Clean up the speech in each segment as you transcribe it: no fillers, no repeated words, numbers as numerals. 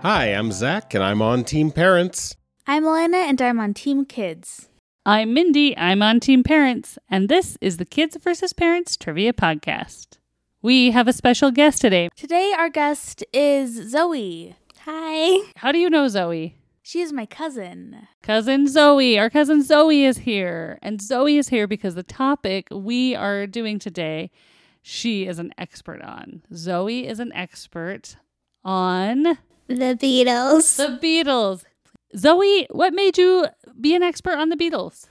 Hi, I'm Zach, and I'm on Team Parents. I'm Elena, and I'm on Team Kids. I'm Mindy, I'm on Team Parents, and this is the Kids vs. Parents Trivia Podcast. We have a special guest today. Today, our guest is Zoe. Hi. How do you know Zoe? She is my cousin. Cousin Zoe. Our cousin Zoe is here. And Zoe is here because the topic we are doing today, she is an expert on. Zoe is an expert on... The Beatles. The Beatles. Zoe, what made you be an expert on the Beatles?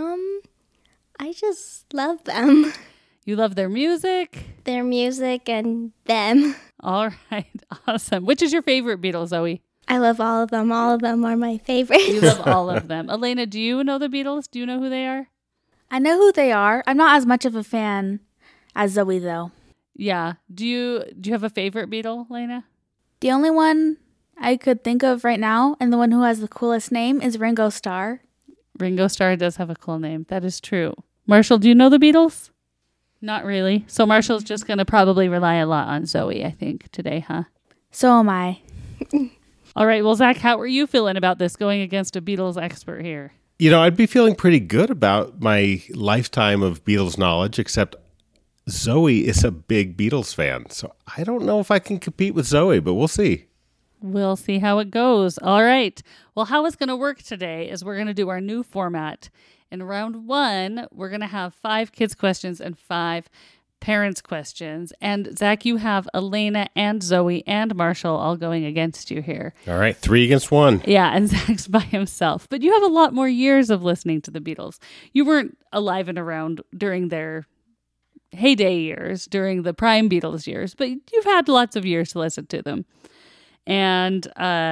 I just love them. You love their music? Their music and them. All right. Awesome. Which is your favorite Beatles, Zoe? I love all of them. All of them are my favorites. You love all of them. Elena, do you know the Beatles? Do you know who they are? I know who they are. I'm not as much of a fan as Zoe, though. Yeah. Do you have a favorite Beatle, Elena? The only one I could think of right now, and the one who has the coolest name, is Ringo Starr. Ringo Starr does have a cool name. That is true. Marshall, do you know the Beatles? Not really. So Marshall's just going to probably rely a lot on Zoe, I think, today, huh? So am I. All right. Well, Zach, how are you feeling about this going against a Beatles expert here? You know, I'd be feeling pretty good about my lifetime of Beatles knowledge, except Zoe is a big Beatles fan. So I don't know if I can compete with Zoe, but we'll see. We'll see how it goes. All right. Well, how it's going to work today is we're going to do our new format. In round one, we're going to have 5 kids questions and 5 parents questions. And Zach, you have Elena and Zoe and Marshall all going against you here. All right, 3 against 1. Yeah, and Zach's by himself. But you have a lot more years of listening to the Beatles. You weren't alive and around during their heyday years, during the prime Beatles years, but you've had lots of years to listen to them. And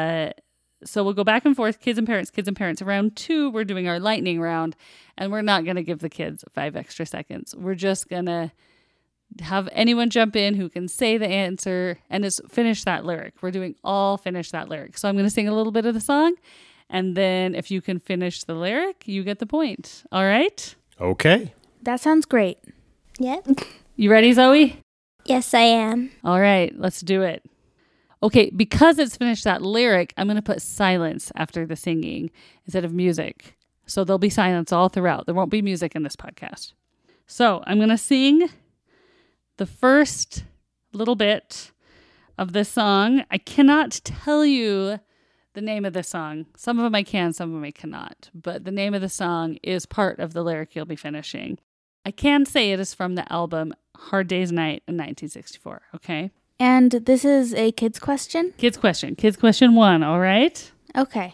so we'll go back and forth, kids and parents, kids and parents. Round 2, we're doing our lightning round, and we're not going to give the kids 5 extra seconds. We're just going to have anyone jump in who can say the answer and just finish that lyric. We're doing all finish that lyric. So I'm going to sing a little bit of the song, and then if you can finish the lyric, you get the point. All right? Okay. That sounds great. Yep. You ready, Zoe? Yes, I am. All right, let's do it. Okay, because it's finished that lyric, I'm going to put silence after the singing instead of music. So there'll be silence all throughout. There won't be music in this podcast. So I'm going to sing the first little bit of this song. I cannot tell you the name of the song. Some of them I can, some of them I cannot. But the name of the song is part of the lyric you'll be finishing. I can say it is from the album Hard Day's Night in 1964, okay? And this is a kids question? Kids question 1, all right? Okay.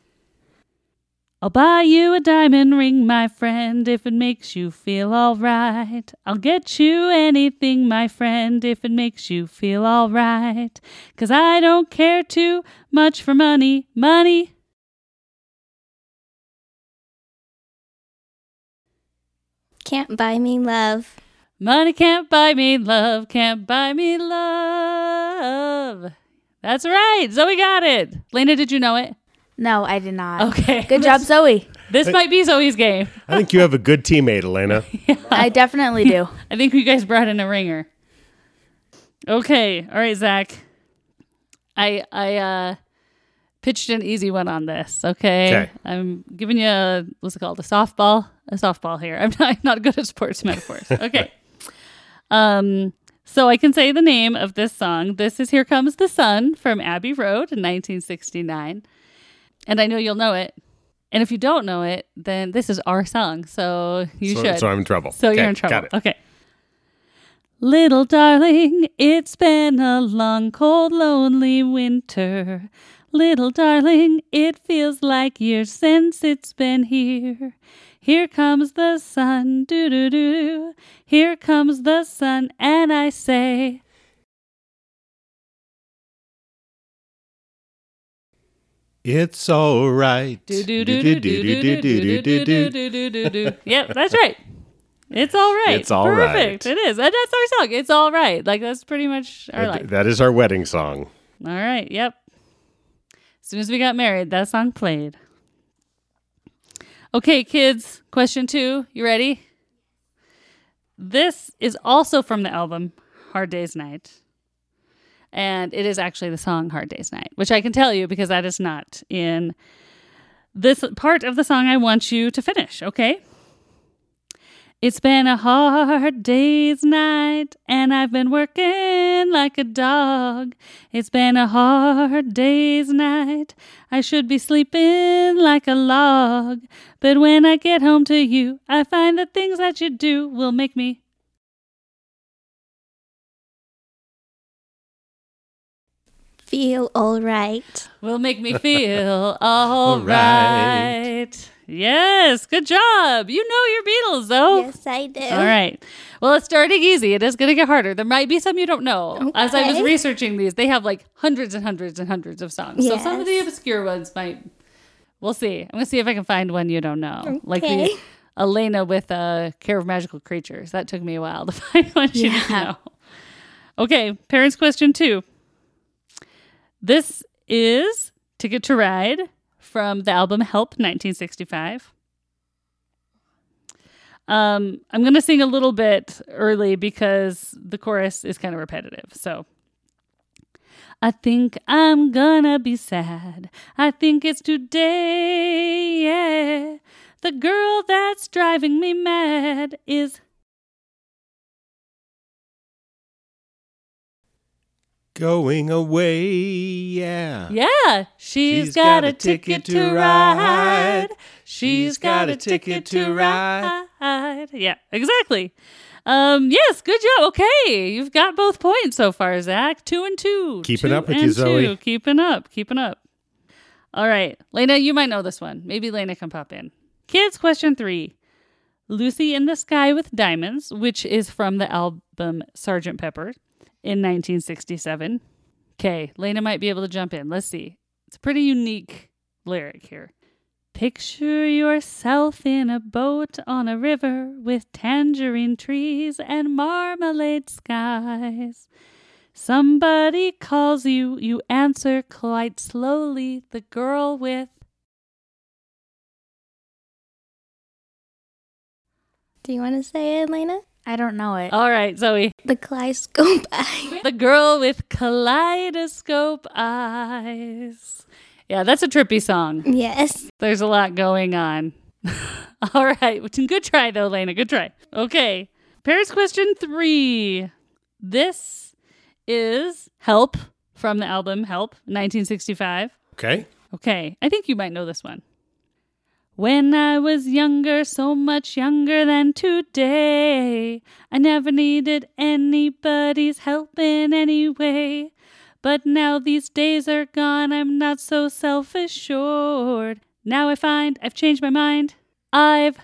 I'll buy you a diamond ring, my friend, if it makes you feel all right. I'll get you anything, my friend, if it makes you feel all right. 'Cause I don't care too much for money. Can't buy me love. Money can't buy me love, can't buy me love. That's right. Zoe got it. Lena, did you know it? No, I did not. Okay. Good job, Zoe. This might be Zoe's game. I think you have a good teammate, Elena. I definitely do. I think you guys brought in a ringer. Okay. All right, Zach. I pitched an easy one on this, okay? I'm giving you a softball here. I'm not good at sports metaphors. Okay. So I can say the name of this song. This is Here Comes the Sun from Abbey Road in 1969. And I know you'll know it. And if you don't know it, then this is our song. So you should. So I'm in trouble. So Okay, you're in trouble. got it. Okay. Little darling, it's been a long, cold, lonely winter. Little darling, it feels like years since it's been here. Here comes the sun, doo-doo-doo. Here comes the sun, and I say... It's all right. Yep, that's right. It's all right. It's all Perfect. right. It is. And that's our song. It's all right. Like, that's pretty much our life. That is our wedding song. All right. Yep. As soon as we got married, that song played. Okay, kids. Question 2. You ready? This is also from the album Hard Day's Night. And it is actually the song Hard Day's Night, which I can tell you because that is not in this part of the song I want you to finish, okay? It's been a hard day's night, and I've been working like a dog. It's been a hard day's night. I should be sleeping like a log. But when I get home to you, I find the things that you do will make me Feel all right. will make me feel all right. Yes, good job. You know your Beatles, though. Yes, I do. All right. Well, it's starting easy. It is going to get harder. There might be some you don't know. As I was Okay. researching these, they have like hundreds and hundreds and hundreds of songs. So some of the Yes. obscure ones might. We'll see. I'm going to see if I can find one you don't know. Like the Okay. Elena with Care of Magical Creatures. That took me a while to find one you didn't Yeah. know. Okay. Parents' question 2. This is Ticket to Ride from the album Help, 1965. I'm going to sing a little bit early because the chorus is kind of repetitive. So, I think I'm gonna be sad. I think it's today, yeah. The girl that's driving me mad is... Going away, yeah. Yeah, she's got a ticket to ride. She's got a ticket to ride. Yeah, exactly. Yes, good job. Okay, you've got both points so far, Zach. 2 and 2. Keeping 2 up with and you, Zoe. 2. Keeping up. All right, Lena, you might know this one. Maybe Lena can pop in. Kids, question 3. Lucy in the Sky with Diamonds, which is from the album Sgt. Pepper in 1967. Okay, Lena might be able to jump in. Let's see. It's a pretty unique lyric here. Picture yourself in a boat on a river with tangerine trees and marmalade skies. Somebody calls you, you answer quite slowly. The girl with... Do you want to say it, Elena? I don't know it. All right, Zoe. The kaleidoscope eye. The girl with kaleidoscope eyes. Yeah, that's a trippy song. Yes. There's a lot going on. All right. Good try, though, Lena. Good try. Okay. Parents' question 3. This is Help from the album Help, 1965. Okay. Okay. I think you might know this one. When I was younger, so much younger than today, I never needed anybody's help in any way. But now these days are gone, I'm not so self-assured. Now I find I've changed my mind. I've...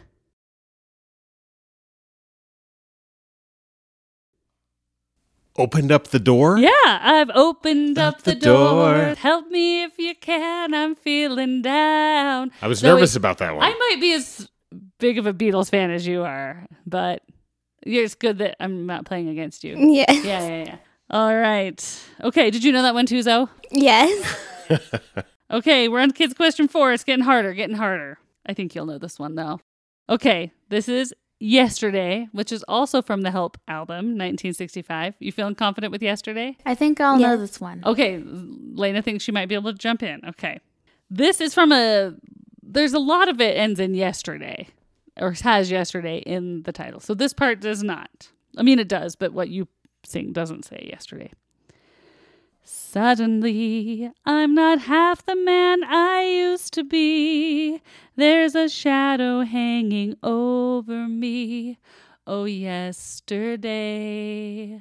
Opened up the door? Yeah, I've opened up the door. door. Help me if you can, I'm feeling down. I was Zoe, nervous about that one. I might be as big of a Beatles fan as you are, but it's good that I'm not playing against you. Yes. Yeah. All right. Okay, did you know that one too, Zoe? Yes. Okay, we're on kids question 4. It's getting harder. I think you'll know this one, though. Okay, this is Yesterday, which is also from the Help album, 1965. You feeling confident with Yesterday? I think I'll know Yeah. this one. Okay, Lena thinks she might be able to jump in. Okay. This is from there's a lot of it ends in yesterday, or has yesterday in the title. So this part does not. I mean, it does, but what you sing doesn't say yesterday. Suddenly, I'm not half the man I used to be. There's a shadow hanging over me. Oh, yesterday.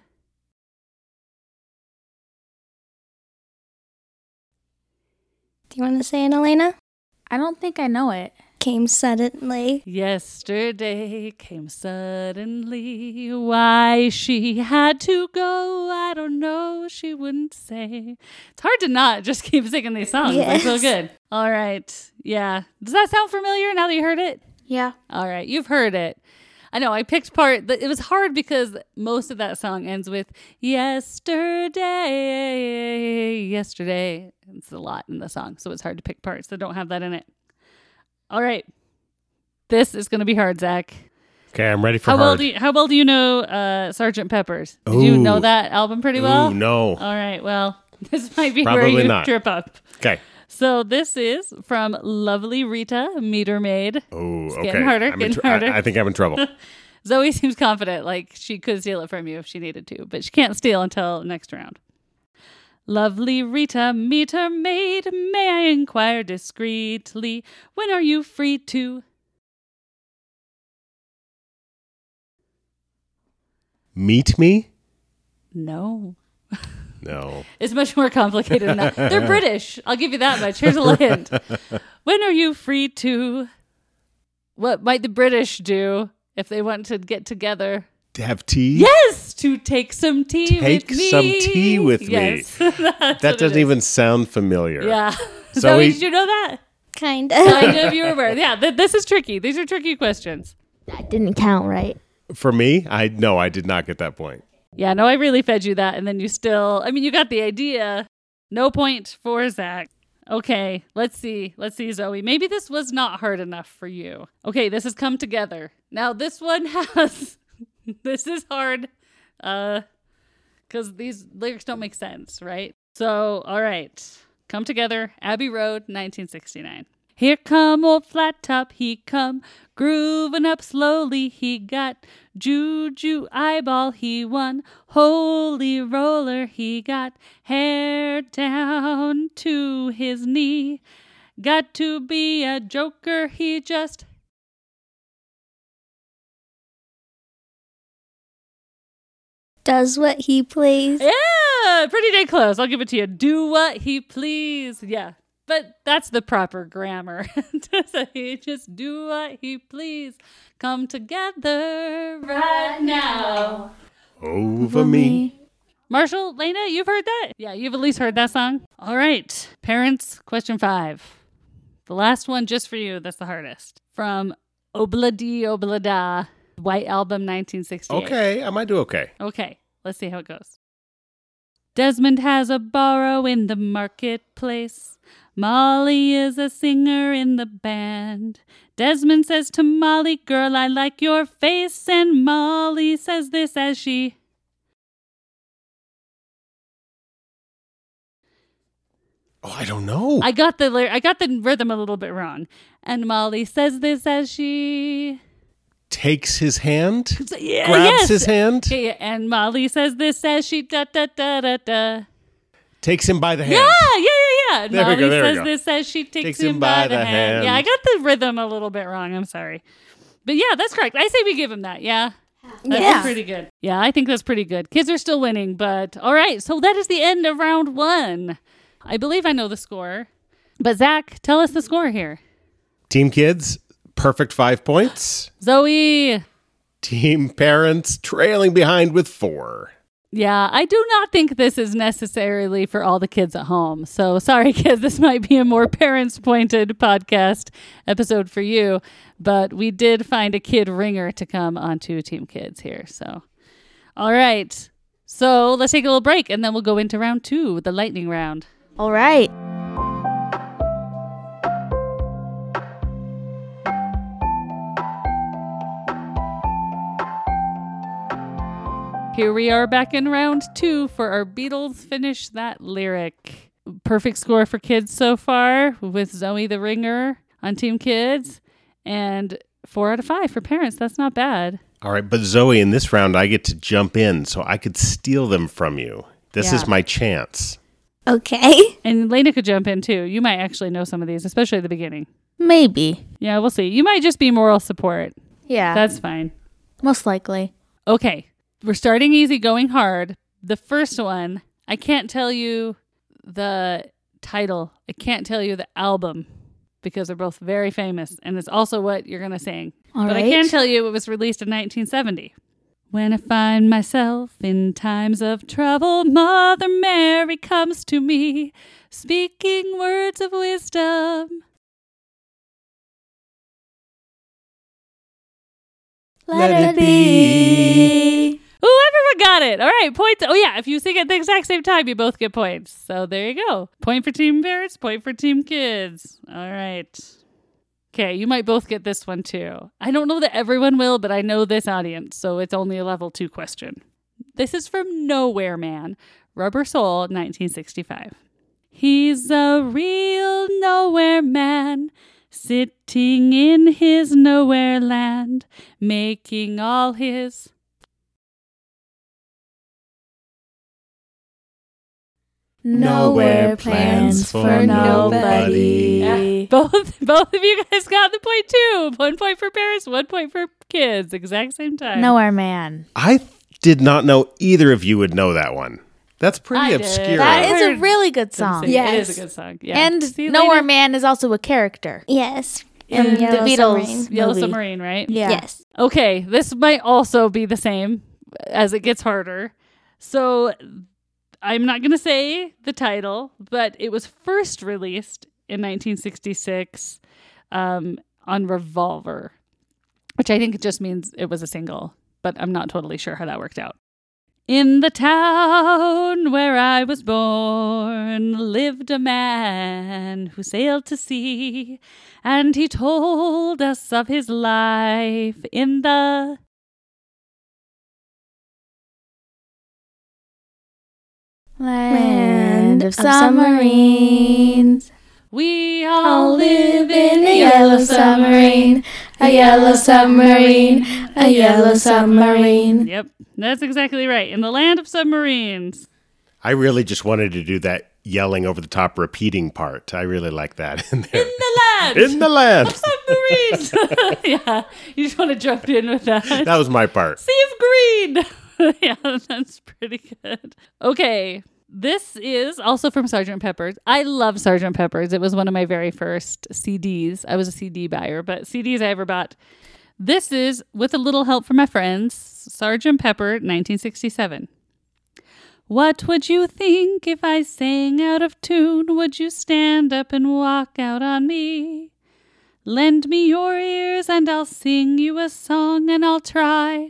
Do you want to say it, Elena? I don't think I know it. Came suddenly. Yesterday came suddenly. Why she had to go, I don't know. She wouldn't say. It's hard to not just keep singing these songs. They're so Yes. good. All right. Yeah. Does that sound familiar now that you heard it? Yeah. All right. You've heard it. I know. I picked part. It was hard because most of that song ends with yesterday. Yesterday. It's a lot in the song, so it's hard to pick parts that don't have that in it. All right. This is going to be hard, Zach. Okay, I'm ready for How hard. well do you know Sgt. Pepper's? Did you know Ooh. that album pretty well? Ooh, no. All right, well, this might be Probably where you not. trip up. Okay. So this is from Lovely Rita, Meter Maid. Oh, It's okay. getting harder, getting harder. I think I'm in trouble. Zoe seems confident, like she could steal it from you if she needed to, but she can't steal until next round. Lovely Rita, Meter Maid, may I inquire discreetly, when are you free to... Meet me? No. No. It's much more complicated than that. They're British. I'll give you that much. Here's a hint. When are you free to... What might the British do if they want to get together? To have tea? Yes! To take some tea Take with me. some tea with me. Yes. That's That what it doesn't is. even sound familiar. Yeah. So Zoe, we- did you know that? Kind Kind of. of, you were aware. Yeah, this is tricky. These are tricky questions. That didn't count, right? For me, I did not get that point. Yeah, no, I really fed you that, and then you still... I mean, you got the idea. No point for Zach. Okay, let's see. Let's see, Zoe. Maybe this was not hard enough for you. Okay, this has come together. Now, this one has... This is hard, because these lyrics don't make sense, right? So, all right. Come Together, Abbey Road, 1969. Here come old Flat Top, he come, grooving up slowly, he got juju eyeball, he won, holy roller, he got hair down to his knee, got to be a joker, he just... Does what he plays. Yeah, pretty dang close. I'll give it to you. Do what he please. Yeah, but that's the proper grammar. He just do what he please. Come together right now. Over me. Marshall, Lena, you've heard that? Yeah, you've at least heard that song. All right, parents, question 5. The last one just for you. That's the hardest. From Obladi Oblada, White Album, 1968. Okay, I might do okay. Okay, let's see how it goes. Desmond has a borrow in the marketplace. Molly is a singer in the band. Desmond says to Molly, girl, I like your face. And Molly says this as she... Oh, I don't know. I got the rhythm a little bit wrong. And Molly says this as she... Takes his hand? Yeah, Grabs yes. his hand? Okay, and Molly says this as she da da da da da. Takes him by the hand. Yeah. There we Molly go, there we says go. this as she takes him by the hand. Yeah, I got the rhythm a little bit wrong. I'm sorry. But yeah, that's correct. I say we give him that. Yeah. That's Yeah. pretty good. Yeah, I think that's pretty good. Kids are still winning, but all right. So that is the end of round 1. I believe I know the score. But Zach, tell us the score here. Team Kids, perfect 5 points. Zoe. Team Parents, trailing behind with 4. Yeah, I do not think this is necessarily for all the kids at home. So sorry, kids, this might be a more parents-pointed podcast episode for you. But we did find a kid ringer to come onto Team Kids here. So, all right. So let's take a little break, and then we'll go into round 2, the lightning round. All right. Here we are back in round 2 for our Beatles Finish That Lyric. Perfect score for kids so far with Zoe the Ringer on Team Kids. And 4 out of 5 for parents. That's not bad. All right, but Zoe, in this round, I get to jump in so I could steal them from you. This Yeah. is my chance. Okay. And Lena could jump in too. You might actually know some of these, especially at the beginning. Maybe. Yeah, we'll see. You might just be moral support. Yeah. That's fine. most likely. Okay, we're starting easy, going hard. The first one, I can't tell you the title. I can't tell you the album because they're both very famous, and it's also what you're going to sing. All but right. I can tell you it was released in 1970. When I find myself in times of trouble, Mother Mary comes to me, speaking words of wisdom. Let it be. Ooh, everyone got it. All right, points. Oh, yeah, if you sing at the exact same time, you both get points. So there you go. Point for Team Parents, point for Team Kids. All right. Okay, you might both get this one too. I don't know that everyone will, but I know this audience, so it's only a level 2 question. This is from Nowhere Man, Rubber Soul, 1965. He's a real nowhere man, sitting in his nowhere land, making all his Nowhere plans for nobody. Yeah, both of you guys got the point too. 1 point for Paris, 1 point for kids. Exact same time. Nowhere Man. I did not know either of you would know that one. That's pretty I did. obscure. That is a heard really good song. It is Yes. a good song. Yeah. And See, Nowhere Lena? Man is also a character. Yes. In From the Yellow Beatles. Submarine. Yellow movie. Submarine, right? Yeah. Yes. Okay, this might also be the same as it gets harder. So I'm not going to say the title, but it was first released in 1966 on Revolver, which I think it just means it was a single, but I'm not totally sure how that worked out. In the town where I was born lived a man who sailed to sea, and he told us of his life in the Land of submarines. We All all live in a yellow submarine, a yellow submarine, a yellow submarine. Yep, that's exactly right. In the land of submarines. I really just wanted to do that yelling over the top repeating part. I really like that in there. In the land In the land. of submarines. Yeah, you just want to jump in with that. That was my part. Sea of Green. Yeah, that's pretty good. Okay, this is also from Sgt. Pepper's. I love Sgt. Pepper's. It was one of my very first CDs. I was a CD buyer, but CDs I ever bought. This is With a Little Help from My Friends, Sgt. Pepper, 1967. What would you think if I sang out of tune? Would you stand up and walk out on me? Lend me your ears and I'll sing you a song and I'll try.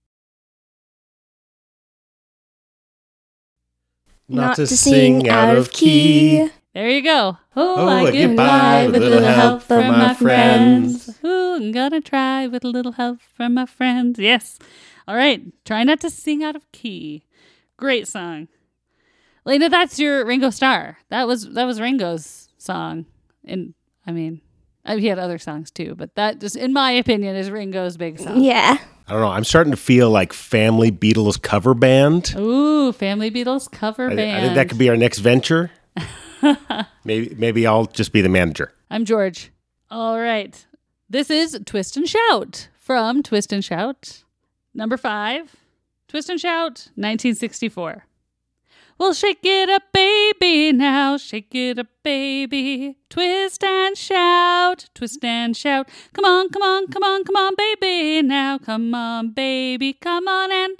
Not to sing out of key. There you go. Oh, I get by with a little help from my friends. Ooh, I'm gonna try with a little help from my friends. Yes. All right. Try not to sing out of key. Great song. Lena, that's your Ringo Starr. That was Ringo's song. And he had other songs too, but that just, in my opinion, is Ringo's big song. Yeah. I don't know. I'm starting to feel like Family Beatles cover band. Ooh, Family Beatles cover I band. think that could be our next venture. Maybe I'll just be the manager. I'm George. All right. This is Twist and Shout from Twist and Shout. Number 5. Twist and Shout, 1964. Well, shake it up, baby, now. Shake it up, baby. Twist and shout. Twist and shout. Come on, come on, come on, come on, baby, now. Come on, baby, come on and...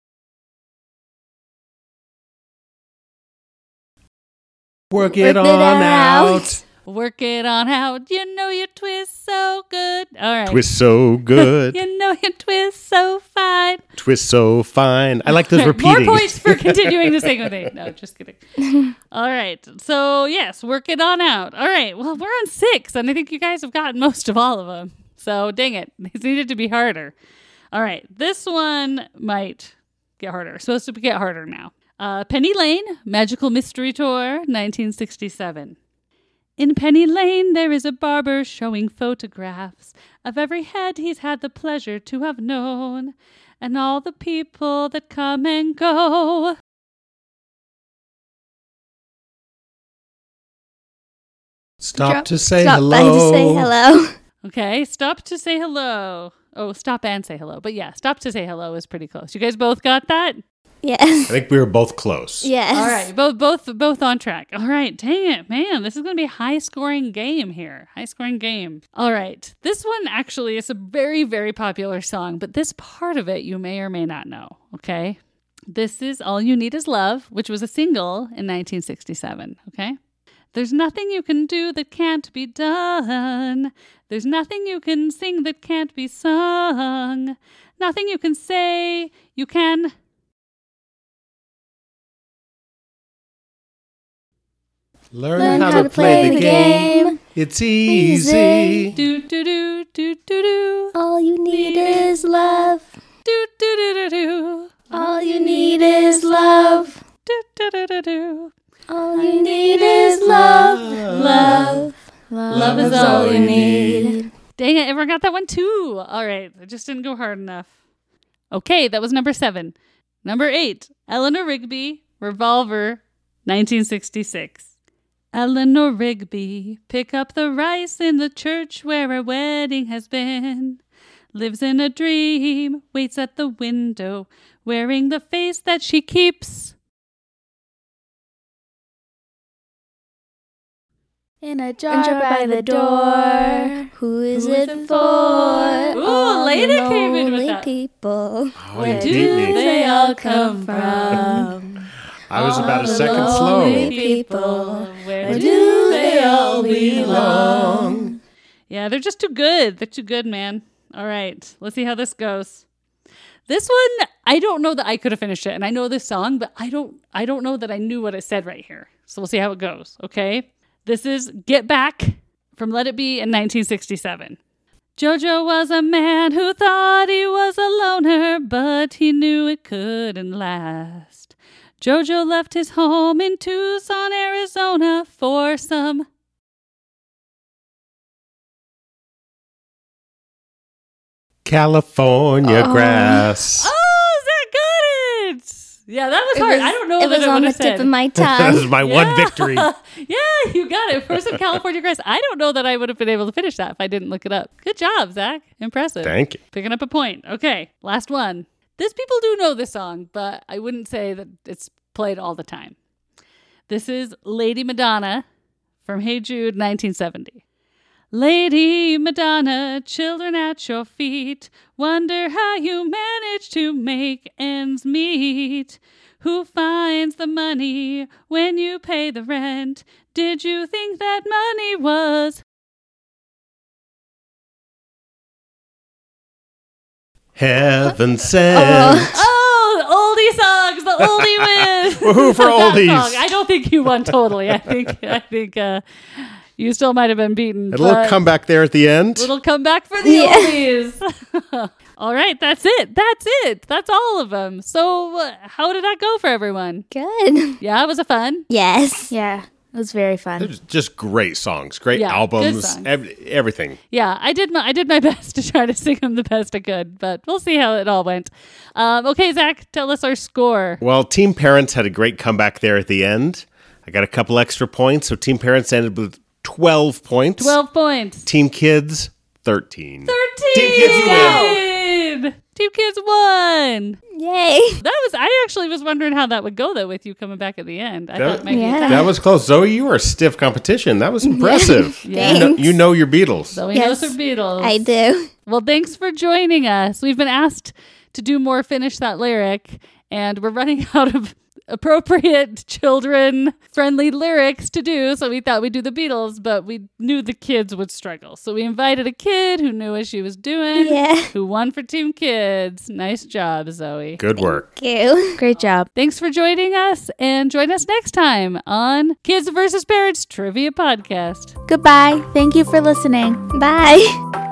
Work it on out. Work it on out. You know you twist so good. All right. Twist so good. You know you twist so fine. Twist so fine. I like those More repeating. points for continuing to sing with me. No, just kidding. All right. So, yes, work it on out. All right. Well, we're on 6, and I think you guys have gotten most of all of them. So, dang it. These needed to be harder. All right. This one might get harder. It's supposed to get harder now. Penny Lane, Magical Mystery Tour, 1967. In Penny Lane, there is a barber showing photographs of every head he's had the pleasure to have known, and all the people that come and go. Stop to say Stop hello. by to say hello. Okay, stop to say hello. Oh, stop and say hello. But yeah, stop to say hello is pretty close. You guys both got that? Yes. I think we were both close. Yes. All right, both on track. All right, dang it, man. This is going to be a high-scoring game here. High-scoring game. All right, this one actually is a very, very popular song, but this part of it you may or may not know, okay? This is All You Need Is Love, which was a single in 1967, okay? There's nothing you can do that can't be done. There's nothing you can sing that can't be sung. Nothing you can say you can... Learn how to play the game. It's easy. Do do do do do do. All you need is love. Do do do do do. All you need is love. Do do do do do. All you need is love. Love. Love is all you need. Dang it, everyone got that one too. All right, it just didn't go hard enough. Okay, that was number 7. Number 8, Eleanor Rigby, Revolver, 1966. Eleanor Rigby, pick up the rice in the church where a wedding has been. Lives in a dream, waits at the window, wearing the face that she keeps. In a jar by the door. Who is Who is it it for? Ooh, All Leda the came in with lonely that. people. Oh, you Where beat do me. they all come from? I was about a second Lonely slow. people, where Where do they all belong? Belong. Yeah, they're just too good. They're too good, man. All right, let's see how this goes. This one, I don't know that I could have finished it, and I know this song, but I don't know that I knew what it said right here. So we'll see how it goes. Okay, this is "Get Back" from Let It Be in 1967. Jojo was a man who thought he was a loner, but he knew it couldn't last. Jojo left his home in Tucson, Arizona for some California grass. Oh, Zach got it! Yeah, that was hard. I don't know It that was I on would the have said. tip of my That tongue. was my one victory. Yeah, you got it. For some California grass. I don't know that I would have been able to finish that if I didn't look it up. Good job, Zach. Impressive. Thank you. Picking up a point. Okay, last one. This people do know this song, but I wouldn't say that it's played all the time. This is Lady Madonna from Hey Jude, 1970. Lady Madonna, children at your feet, wonder how you manage to make ends meet. Who finds the money when you pay the rent? Did you think that money was... Heaven sent. Oh, oldie songs, the oldie wins. Woohoo for That oldies. song. I don't think you won totally. I think you still might have been beaten. A little but comeback there at the end. little comeback for the oldies. All right, that's it. That's all of them. So how did that go for everyone? Good. Yeah, was it fun? Yes. Yeah, it was very It fun. was just great songs, great Yeah, good albums, songs. everything. Yeah, I did my best to try to sing them the best I could, but we'll see how it all went. Okay, Zach, tell us our score. Well, Team Parents had a great comeback there at the end. I got a couple extra points, so Team Parents ended with 12 points. 12 points. Team Kids, 13. 13. Team Kids, you win. Team Kids won. Yay. I actually was wondering how that would go though with you coming back at the end. I thought it might be a Yeah. tie. That was close. Zoe, you were a stiff competition. That was impressive. Thanks. You know your Beatles. So we Yes, know some Beatles. I do. Well, thanks for joining us. We've been asked to do more Finish That Lyric, and we're running out of appropriate children-friendly lyrics to do, so we thought we'd do the Beatles, but we knew the kids would struggle. So we invited a kid who knew what she was doing, Yeah. who won for Team Kids. Nice job, Zoe. Good work. Thank you. Great job. Thanks for joining us, and join us next time on Kids vs. Parents Trivia Podcast. Goodbye. Thank you for listening. Bye.